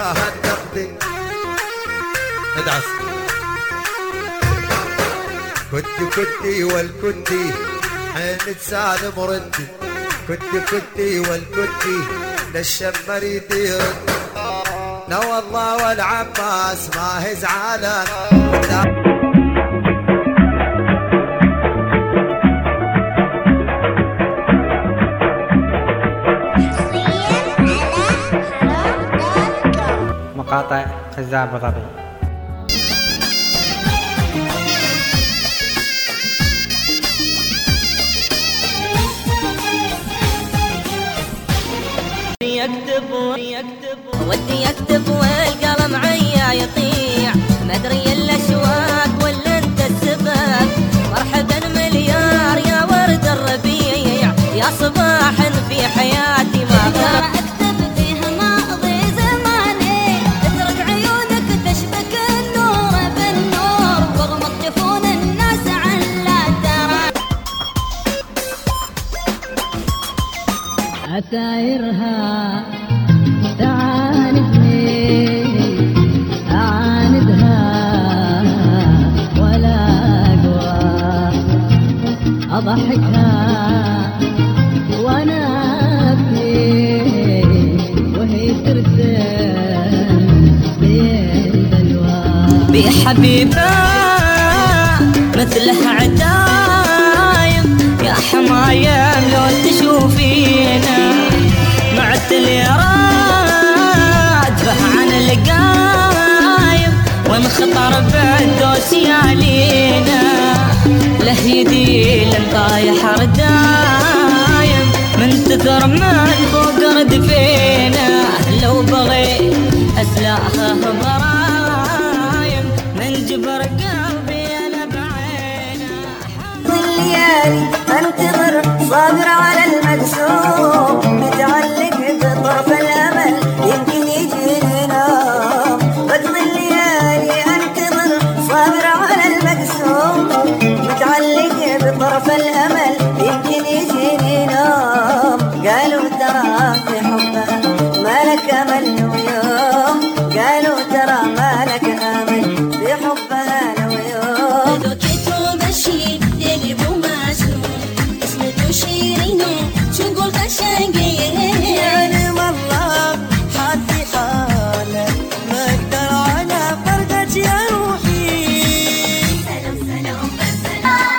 وياها النقدي. ادعس كنتي والكنتي حين تسال مردي. كنتي والكنتي للشمريت يرد. لا والله والعباس ما هي زعلان. مقاطع خزاع بغبي. ودي يكتب والقلم عيا يطيع. ما ادري الاشواق ولا انت السبب. مرحبا مليار يا ورد الربيع. يا صباح في حياتي ما غاب. اكتب فيها ماضي زماني. اترك عيونك تشبك النور بالنور. واغمض جفون الناس عن لا ترى. عسايرها أعاندها ولا أقوى. أضحكها وأنا أبكي وهي ترسم بالبلوى. بحبيبة مثلها عدايم يا حمايم لو تشوفينا. معت عن القايم وانخطر بالدوس يالينا. له يدي لنطايح ردايم من تثر من فوق ردفينا. لو بغيت اسلاها برايم من جبر قلبي انا بعينه. الليالي انتظر صابر على المقسوم. متعلق بطرف الامل يمكن يجينا. بقضي الليالي انتظر صابر على المقسوم. متعلق بطرف الامل يمكن يجيني نوم. قالوا ترى في حبها ما لك امل ويوم. قالوا ترى ما لك امل في حبها لو يوم. دوكيتو بشير دلبو مسنون اسمه شيرينو شنقول خشنقي. يعني والله حالتي حالك ما اقدر على فرقك يا روحي. سلام سلام بالسلام.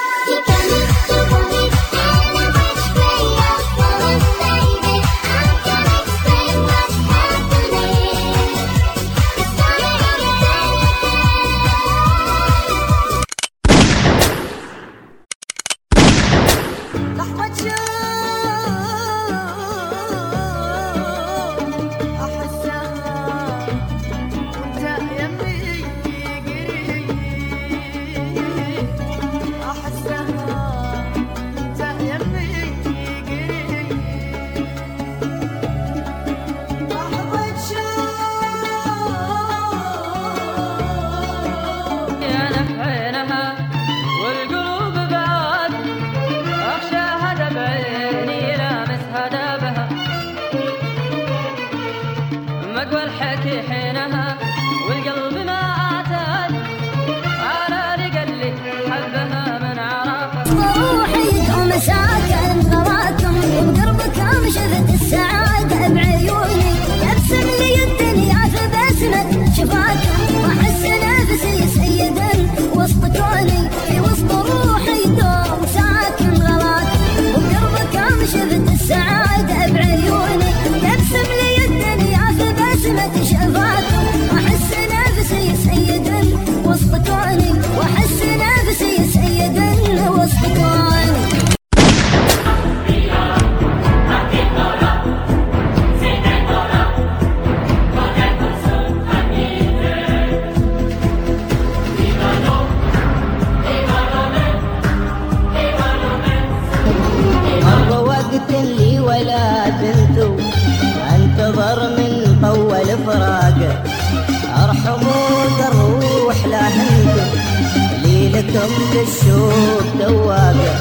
لكم بالشوق دوابة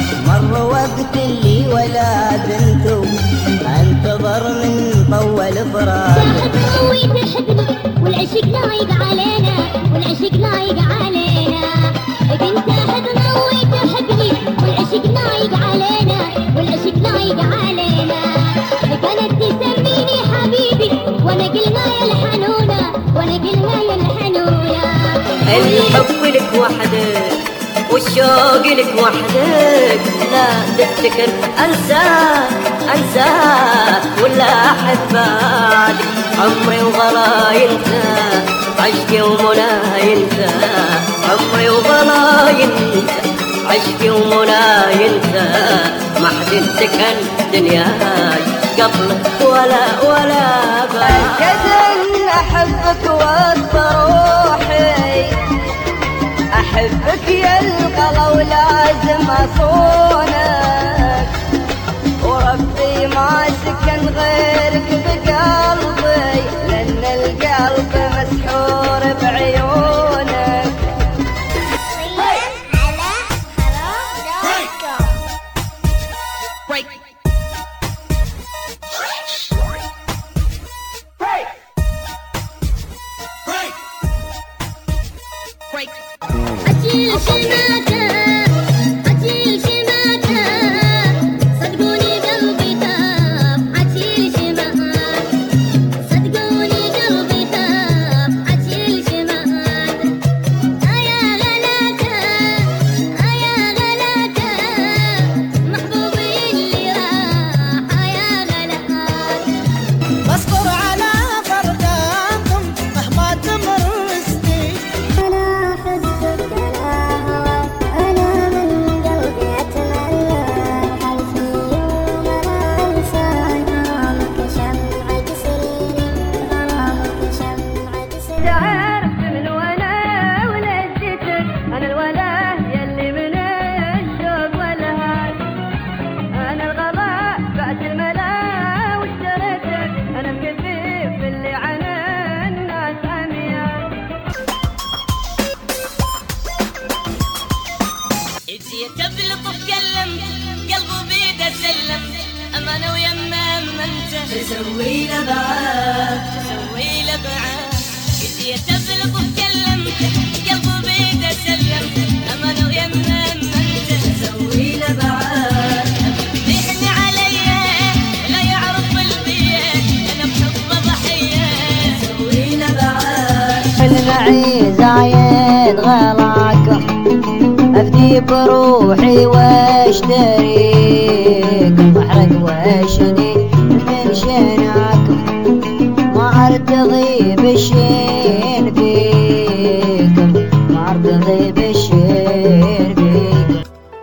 مر وقت اللي ولا بنتو انتظر من طول فراق تحبني والعشق لايق علينا والعشق لايق علينا كنت احبنا وتحبني والعشق لايق علينا والعشق لايق علينا كانت تسميني حبيبي وانا قلنا يا الحنونه وانا قلنا يا الحنونه الحب لك وحدك والشوق لك وحدك لا تفتكر انساك ولا احبك عمري وغلاي انت عشقي ومناي انت عمري وغلاي انت عشقي ومناي انت ما حد سكن دنياي قبلك ولا أكد إن أحبك وسط روحي أحبك يا القلا ولازم أصونك وربي ما سكن غيرك بقلبي لأن القلب مسحور بعيونك أجيل شماتة أجيل شماتة صدقوني قلبي تاب أجيل شماتة صدقوني قلبي تاب أجيل شماتة يا غلاكة يا غلاكة محبوبي اللي راح يا غلاكة بصبر على فرداكم مهما تمر سنين أنا أحبك أنا هواك أنا من قلبي أتمنى حلفي يوم أنا أنسى غرامك شمعة سريري غرامك شمعة سريري تعرف من وانا ولدتك انا الولا يلي من الشوق والهان انا الغلاء بعد الملا واشتريتك انا الكفيف اللي عن الناس عميان جيت بلطف كلمت قلبه بيده سلم امانه ويما انت تسوي له بعاد جيت بلطف كلمت قلبه بيده سلم امانه ويما انت تسوي له بعاد يحن عليا لا يعرف البيت انا بحب ضحيه تسوي له بعاد المعي زايد غلاكم افدي بروحي واشتريكم واحرق واشني من شناكم ما ارتضي بالشين فيكم ما ارتضي بالشين فيكم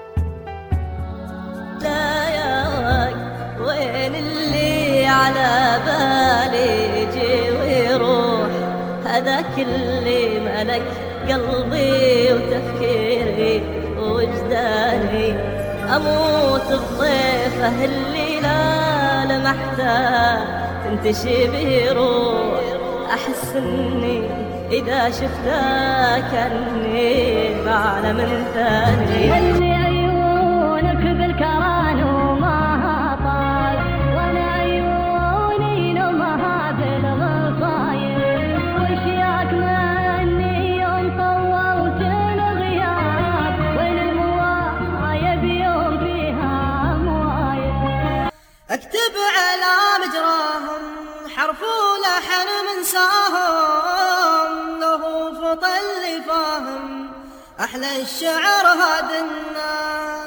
لا يا وين اللي على بالي يجي ويروح هذاك اللي ملك قلبي وتفكيري ووجداني أموت بضيفه اللي لا لمحته تنتشي به روح أحس إني إذا شفته كأني بعلم ثاني اللي عيونك بالكران وما طال وانا عيوني نومها بالغصايب وشياك مني يوم طولت الغياب وين الموايب يوم فيها موايب اكتب على مجراهم حرف ولحن منساهم له فطل اللي فاهم احلى الشعر هادنا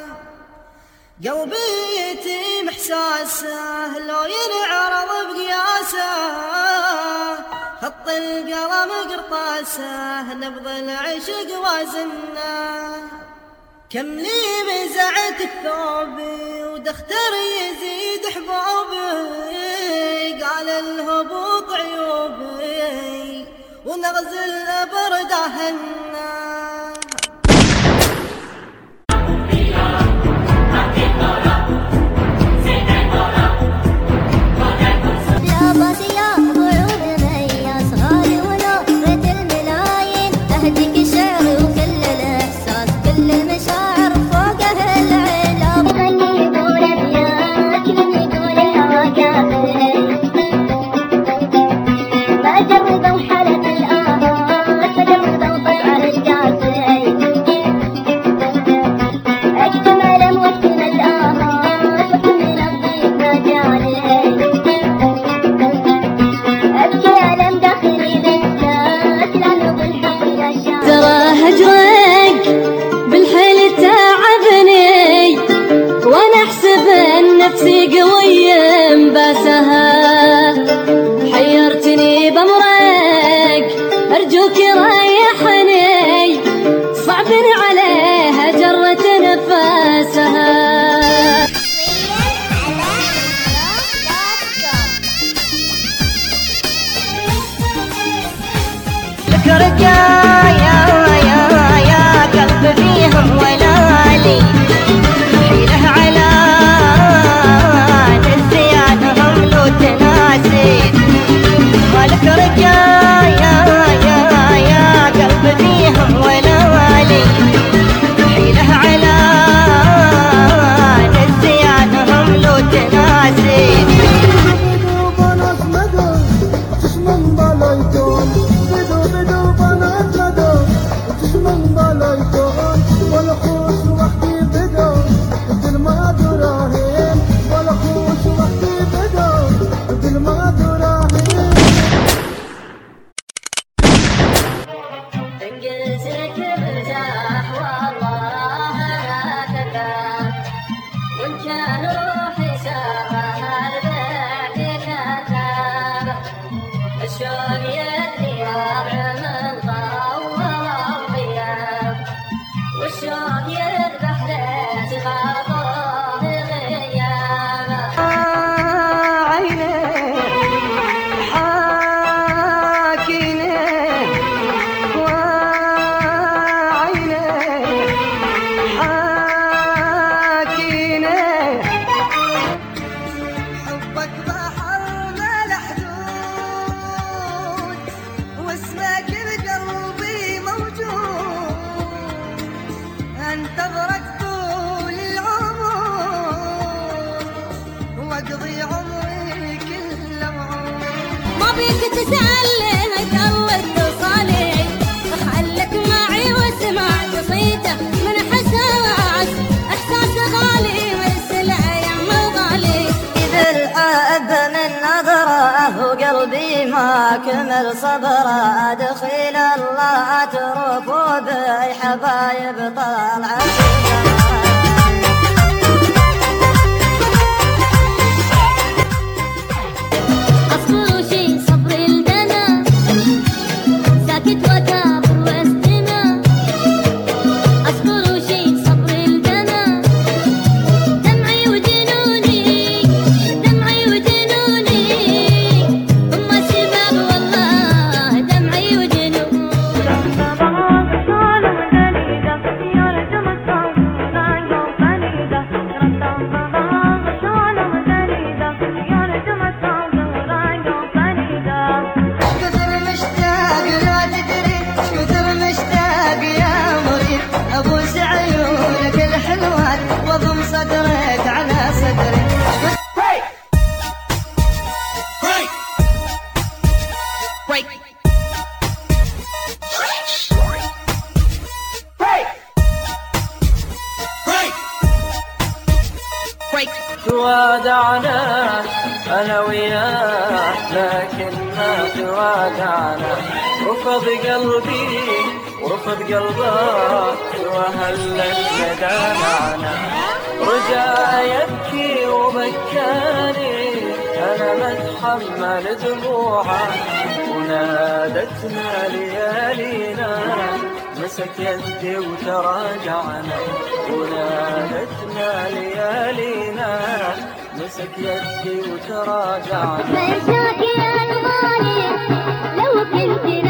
قلبي يتيم احساسه لو ينعرض بقياسه خط القلم قرطاسه نبض العشق وازنا كم لي مزعت ثوبي ودختر يزيد حبوبي قال الهبوط عيوبي ونغزل بردهنا يا باصي يا بعود ميا صغار ونظرة الملايين أهديك الشعر وكل الإحساس كل المشاعر فوق العين غني يقول أبيات كل يقول هواك ما غالي حيله على نسيانهم لو تناسيت مالك رجايا يا قلب فيهم ولا والي حيله على نسيانهم لو تناسيت انتظرك طول العمر واقضي عمري كله ما بيك تسأل الله اتصالي خلك معي واسمع قصيده من حساس احساس غالي مرسل يم الغالي اذا الحب من نظره وقلبي ما كمل صبره ادخل الله تروفوا بي حبايب طالعه توادعنا أنا وياه لكن ما توادعنا رفض قلبي ورفض قلبك وهلك ندامعنا رجع يبكي وبكاني أنا متحمل دموعه ونادتنا ليالينا مسك يدي وتراجعنا ونادتنا ليالينا مسك يدي وتراجعنا مشاكل الغالي لو كنت